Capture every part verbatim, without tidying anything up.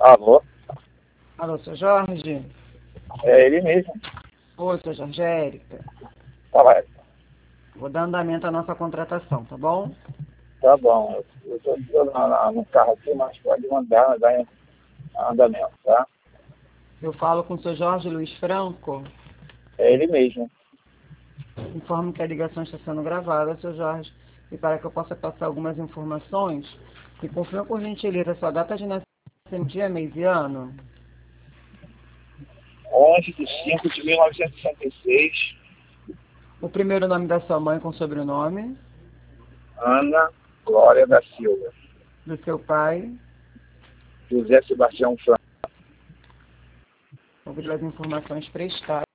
Alô? Alô, seu Jorge? É ele mesmo. Oi, seu Jorge, é Érica. Fala, Érica. Vou dar andamento à nossa contratação, tá bom? Tá bom. Eu estou no carro aqui, mas pode mandar, dar em andamento, tá? Eu falo com o seu Jorge Luiz Franco. É ele mesmo. Informo que a ligação está sendo gravada, seu Jorge. E para que eu possa passar algumas informações, me confirma por gentileza a sua data de nascimento, dia, mês e ano. onze de cinco de mil novecentos e sessenta e seis. O primeiro nome da sua mãe com sobrenome. Ana Glória da Silva. Do seu pai. José Sebastião Franco. Vou pedir as informações prestadas.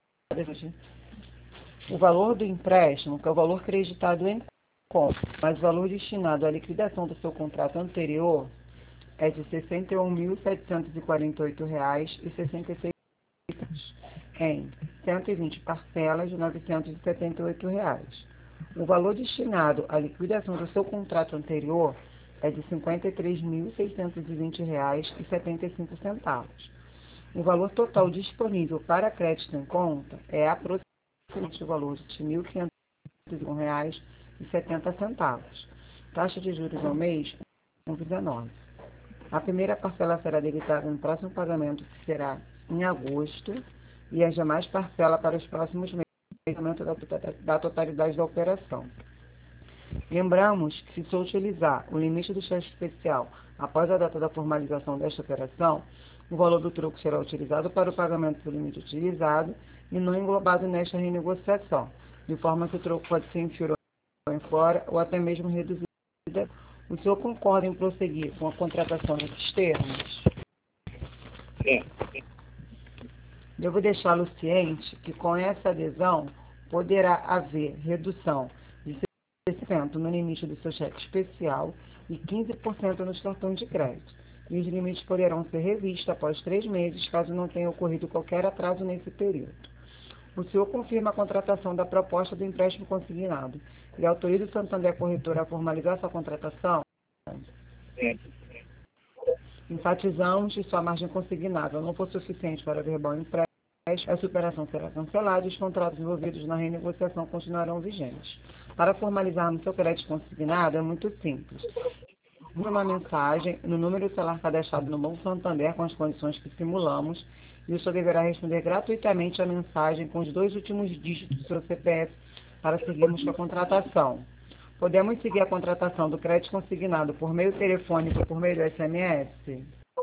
O valor do empréstimo, que é o valor creditado em conta, mas o valor destinado à liquidação do seu contrato anterior é de sessenta e um mil setecentos e quarenta e oito reais e sessenta e seis centavos em cento e vinte parcelas de novecentos e setenta e oito reais. O valor destinado à liquidação do seu contrato anterior é de cinquenta e três mil seiscentos e vinte reais e setenta e cinco centavos. O valor total disponível para crédito em conta é aproximadamente o valor de mil quinhentos e um reais e setenta centavos. Taxa de juros ao mês, um vírgula dezenove. A primeira parcela será debitada no próximo pagamento, que será em agosto, e as demais parcelas para os próximos meses, pagamento da, da totalidade da operação. Lembramos que, se utilizar o limite do cheque especial após a data da formalização desta operação, o valor do troco será utilizado para o pagamento do limite utilizado e não englobado nesta renegociação, de forma que o troco pode ser inferior em fora ou até mesmo reduzido. O senhor concorda em prosseguir com a contratação nesses termos? Sim. Devo deixá-lo ciente que com essa adesão poderá haver redução de sessenta por cento no limite do seu cheque especial e quinze por cento nos cartões de crédito. E os limites poderão ser revistos após três meses, caso não tenha ocorrido qualquer atraso nesse período. O senhor confirma a contratação da proposta do empréstimo consignado e autoriza o Santander Corretora a formalizar sua contratação? Sim. Enfatizamos que sua margem consignável não for suficiente para verbal empréstimo, essa operação será cancelada e os contratos envolvidos na renegociação continuarão vigentes. Para formalizarmos seu crédito consignado é muito simples. Envie uma mensagem no número celular cadastrado no Banco Santander com as condições que simulamos e o senhor deverá responder gratuitamente a mensagem com os dois últimos dígitos do seu C P F para seguirmos com a contratação. Podemos seguir a contratação do crédito consignado por meio telefônico ou por meio do S M S?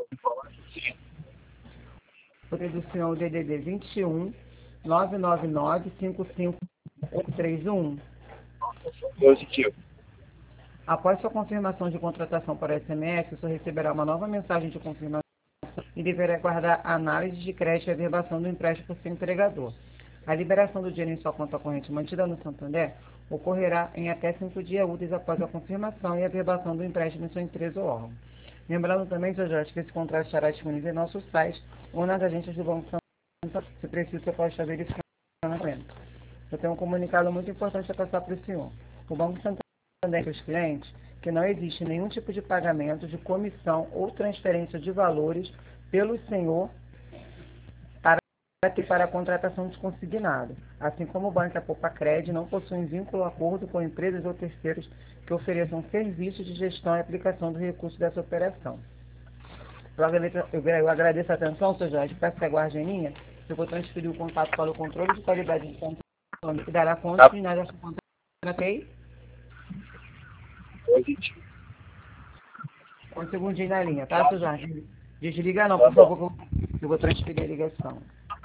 O do senhor o D D D vinte e um, nove nove nove, cinco cinco oito três um. Positivo. Após sua confirmação de contratação para S M S, o senhor receberá uma nova mensagem de confirmação e deverá aguardar a análise de crédito e a verbação do empréstimo por seu empregador. A liberação do dinheiro em sua conta corrente mantida no Santander ocorrerá em até cinco dias úteis após a confirmação e a verbação do empréstimo em sua empresa ou órgão. Lembrando também, senhor Jorge, que esse contrato estará disponível em nosso site ou nas agências do Banco Santander. Se preciso, você pode estar verificando na frente. Eu tenho um comunicado muito importante a passar para o senhor. O Banco Santander indica aos clientes que não existe nenhum tipo de pagamento de comissão ou transferência de valores pelo senhor para, para a contratação de consignado. Assim como o Banco e a Poupa-Cred não possuem vínculo ou acordo com empresas ou terceiros que ofereçam serviços de gestão e aplicação do recurso dessa operação. Eu agradeço, eu agradeço a atenção, senhor Jorge, peço que aguarde em linha. Eu vou transferir o contato para o controle de qualidade de controle, que dará continuidade a sua contratação. Ok? Positivo. Um segundinho na linha, tá, senhor Jorge? Desliga não, Tá por bom. favor, eu vou transferir a ligação.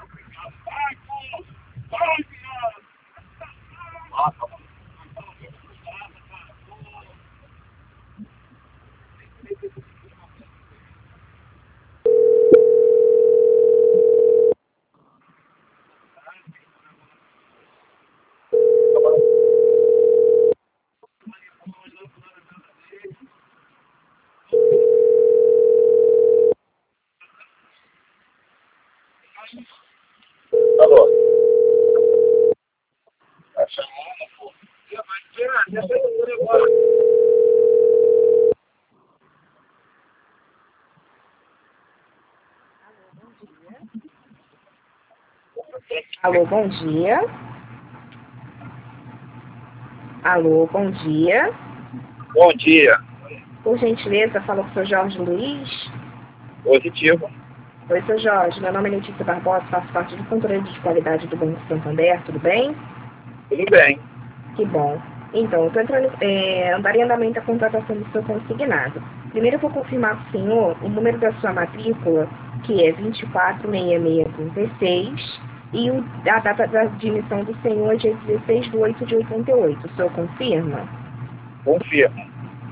Alô? Tá chamando, pô. Já foi tudo agora. Alô, bom dia. Alô, bom dia. Bom dia. Por gentileza, fala com o senhor Jorge Luiz. Positivo. Oi, seu Jorge. Meu nome é Letícia Barbosa, faço parte do controle de qualidade do Banco Santander, tudo bem? Tudo bem. Que bom. Então, eu estou entrando, é, andar em andamento a contratação do seu consignado. Primeiro eu vou confirmar com o senhor o número da sua matrícula, que é vinte e quatro seis seis trinta e seis, e o, a data da admissão do senhor é dia dezesseis de oito de oitenta e oito. O senhor confirma? Confirmo.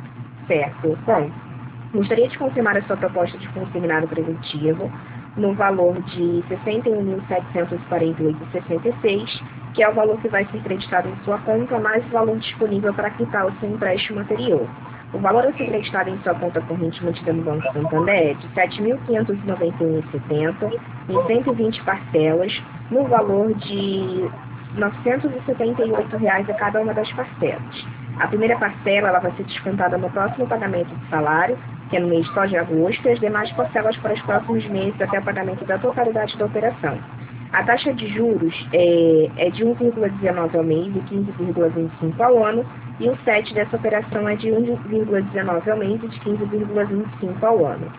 Certo. Bom, gostaria de confirmar a sua proposta de consignado preventivo no valor de sessenta e um mil setecentos e quarenta e oito vírgula sessenta e seis, que é o valor que vai ser creditado em sua conta, mais o valor disponível para quitar o seu empréstimo anterior. O valor a ser creditado em sua conta corrente mantida no Banco Santander é de sete mil quinhentos e noventa e um vírgula setenta em cento e vinte parcelas, no valor de novecentos e setenta e oito reais a cada uma das parcelas. A primeira parcela ela vai ser descontada no próximo pagamento do salário, que é no mês só de agosto, e as demais parcelas para os próximos meses até o pagamento da totalidade da operação. A taxa de juros é, é de um vírgula dezenove ao mês e quinze vírgula vinte e cinco ao ano, e o S E T dessa operação é de um vírgula dezenove ao mês e de quinze vírgula vinte e cinco ao ano.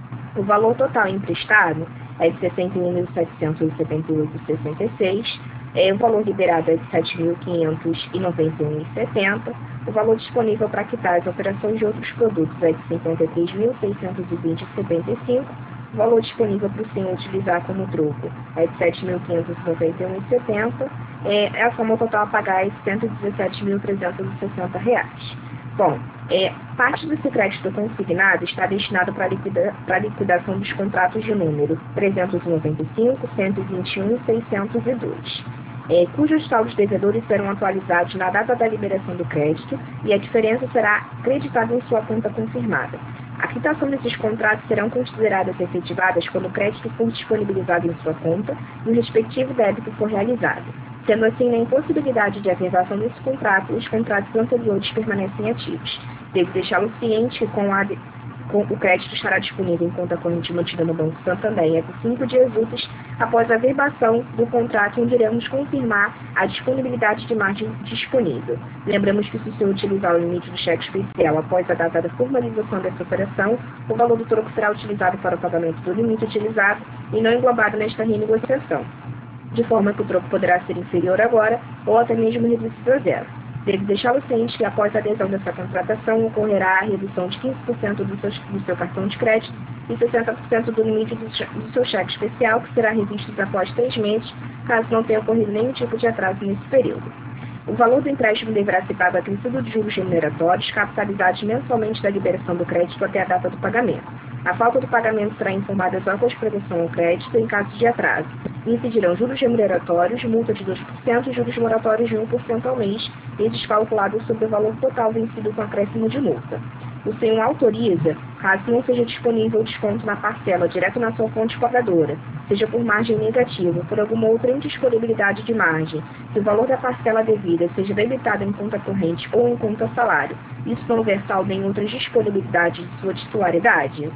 O valor total emprestado é de sessenta e um mil setecentos e setenta e oito vírgula sessenta e seis, é, o valor liberado é de sete mil quinhentos e noventa e um vírgula setenta, o valor disponível para quitar as operações de outros produtos é de cinquenta e três mil seiscentos e vinte vírgula setenta e cinco, o valor disponível para o senhor utilizar como troco é de sete mil quinhentos e noventa e um vírgula setenta, é, a soma total a pagar é de cento e dezessete mil trezentos e sessenta reais. Bom, é, parte desse crédito consignado está destinado para liquida, a liquidação dos contratos de número trezentos e noventa e cinco, cento e vinte e um e seiscentos e dois. É, cujos saldos devedores serão atualizados na data da liberação do crédito e a diferença será creditada em sua conta confirmada. A quitação desses contratos serão consideradas efetivadas quando o crédito for disponibilizado em sua conta e o respectivo débito for realizado. Sendo assim, na impossibilidade de averbação desse contrato, os contratos anteriores permanecem ativos. Devo deixá-lo ciente que com a Com, o crédito estará disponível em conta corrente mantida no Banco Santander até cinco dias úteis após a verbação do contrato, onde iremos confirmar a disponibilidade de margem disponível. Lembramos que se o senhor utilizar o limite do cheque especial após a data da formalização dessa operação, o valor do troco será utilizado para o pagamento do limite utilizado e não englobado nesta renegociação, de forma que o troco poderá ser inferior agora ou até mesmo reduzido a zero. Devo deixá-lo ciente que após a adesão dessa contratação ocorrerá a redução de quinze por cento do seu, do seu cartão de crédito e sessenta por cento do limite do, do seu cheque especial, que será revisto após três meses, caso não tenha ocorrido nenhum tipo de atraso nesse período. O valor do empréstimo deverá ser pago acrescido de juros remuneratórios, capitalizados mensalmente da liberação do crédito até a data do pagamento. A falta do pagamento será informada só com a expropriação ao crédito em caso de atraso. Incidirão juros remuneratórios, multa de dois por cento e juros moratórios de um por cento ao mês, e descalculado sobre o valor total vencido com acréscimo de multa. O senhor autoriza, caso não seja disponível o desconto na parcela direto na sua fonte pagadora, seja por margem negativa ou por alguma outra indisponibilidade de margem, que o valor da parcela devida seja debitado em conta corrente ou em conta salário, isso não houver saldo em outras disponibilidades de sua titularidade?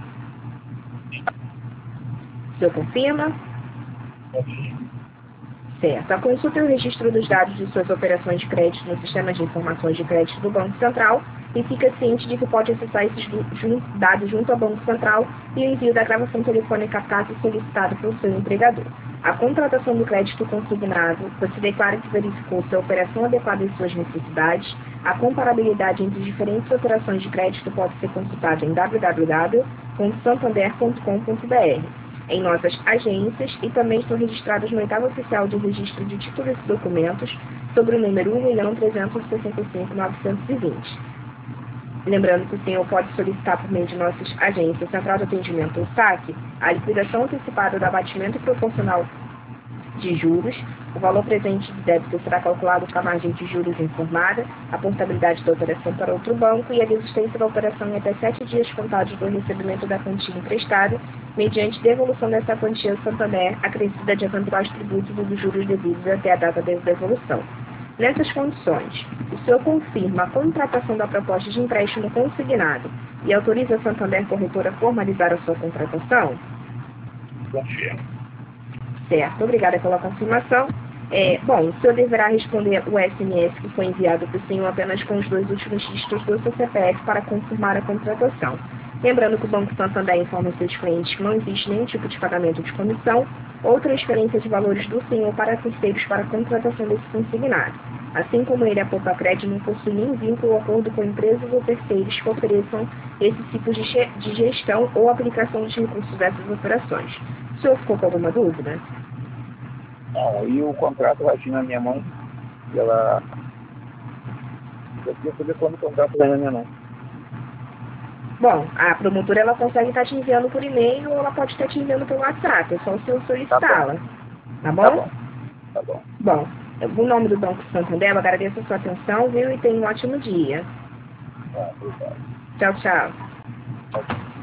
O senhor confirma? Certo. A consulta e o registro dos dados de suas operações de crédito no sistema de informações de crédito do Banco Central e fica ciente de que pode acessar esses dados junto ao Banco Central e o envio da gravação telefônica caso solicitado pelo seu empregador. A contratação do crédito consignado, você declara que verificou se a operação adequada às suas necessidades. A comparabilidade entre diferentes operações de crédito pode ser consultada em w w w ponto santander ponto com ponto b r. Em nossas agências e também estão registradas no oitavo oficial de registro de títulos e documentos sobre o número um milhão trezentos e sessenta e cinco mil novecentos e vinte. Lembrando que o senhor pode solicitar por meio de nossas agências, Central de Atendimento ou SAC, a liquidação antecipada do abatimento proporcional de juros. O valor presente de débito será calculado com a margem de juros informada, a portabilidade da operação para outro banco e a desistência da operação em até sete dias contados do recebimento da quantia emprestada, mediante devolução dessa quantia ao Santander, acrescida de eventuais tributos e dos juros devidos até a data da devolução. Nessas condições, o senhor confirma a contratação da proposta de empréstimo consignado e autoriza a Santander Corretora a formalizar a sua contratação? confirmo. Certo, obrigada pela confirmação. É, bom, o senhor deverá responder o S M S que foi enviado para o senhor apenas com os dois últimos dígitos do seu C P F para confirmar a contratação. Lembrando que o Banco Santander informa aos seus clientes que não existe nenhum tipo de pagamento de comissão ou transferência de valores do senhor para terceiros para a contratação desse consignado. Assim como ele, a Poupa-Crédito não possui nenhum vínculo ou acordo com empresas ou terceiros que ofereçam esse tipo de, de gestão ou aplicação de recursos dessas operações. O senhor ficou com alguma dúvida? Não, aí o contrato vai vir na minha mão. E ela... Eu queria saber quando o contrato vai na minha mão. Bom, a promotora ela consegue estar te enviando por e-mail ou ela pode estar te enviando pelo WhatsApp. É só o senhor solicitá-la. Tá bom? Tá bom. Tá bom. Bom, no nome do Banco Santander, eu agradeço a sua atenção, viu? E tenha um ótimo dia. Tá, obrigado. Tchau, tchau. Tchau.